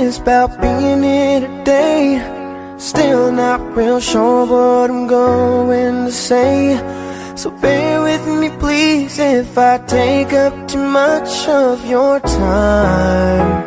this about being here today. Still not real sure what I'm going to say, so bear with me please if I take up too much of your time.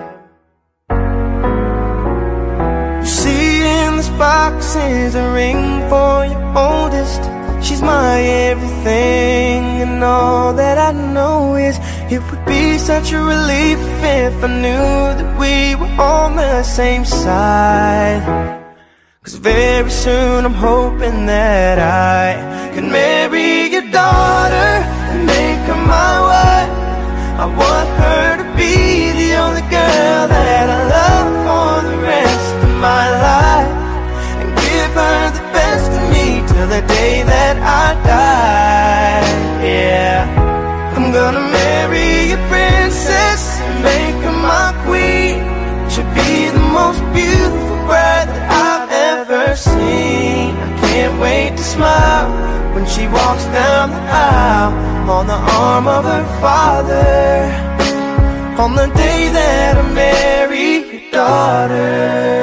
You see in this box is a ring for your oldest. She's my everything, and all that I know is it would be such a relief if I knew that we were on the same side. 'Cause very soon I'm hoping that I can marry your daughter and make her my wife. I want her to be the only girl that I love for the rest of my life, and give her the best of me till the day that I die. Yeah, I'm gonna marry a princess and make her my queen. She'll be the most beautiful bride that I've ever seen. I can't wait to smile when she walks down the aisle on the arm of her father, on the day that I marry your daughter.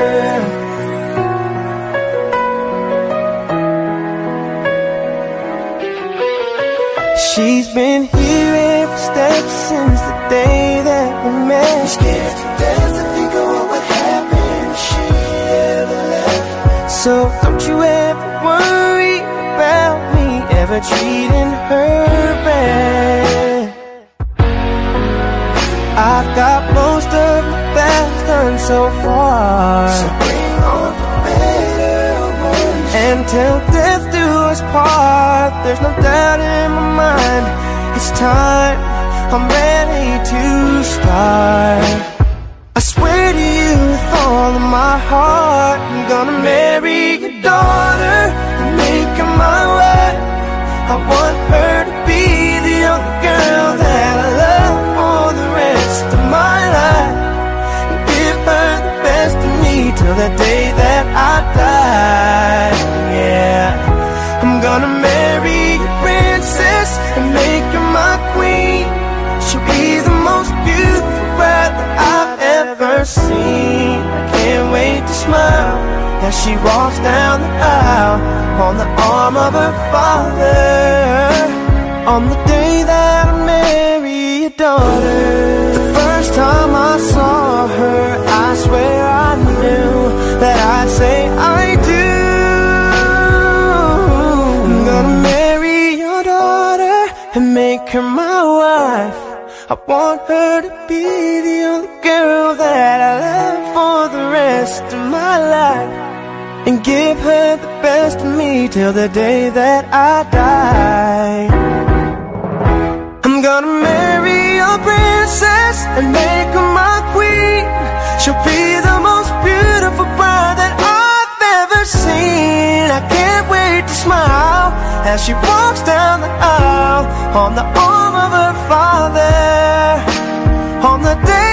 She's been here every step since the day that we met. I'm scared to death to think of what would happen if she ever left. So don't you ever worry about me ever treating her bad. I've got most of the best done so far, so bring on the better ones. And till death do us part, there's no doubt in my mind, it's time, I'm ready to start. I swear to you with all of my heart, I'm gonna marry your daughter and make her my wife. I want her to be the only girl that I love for the rest of my life, and give her the best of me till the day that I die. Yeah, I'm gonna marry a princess and make her my queen. She'll be the most beautiful bride that I've ever seen. I can't wait to smile as she walks down the aisle on the arm of her father, on the day that I marry your daughter. The first time I saw her, I swear I knew that I'd say I do. I'm gonna marry your daughter and make her my wife. I want her to be the only girl that I love for the rest of my life, and give her the best of me till the day that I die. I'm gonna marry a princess and make her my queen. She'll be the most beautiful bride that I've ever seen. I can't wait to smile as she walks down the aisle on the arm of her father, on the day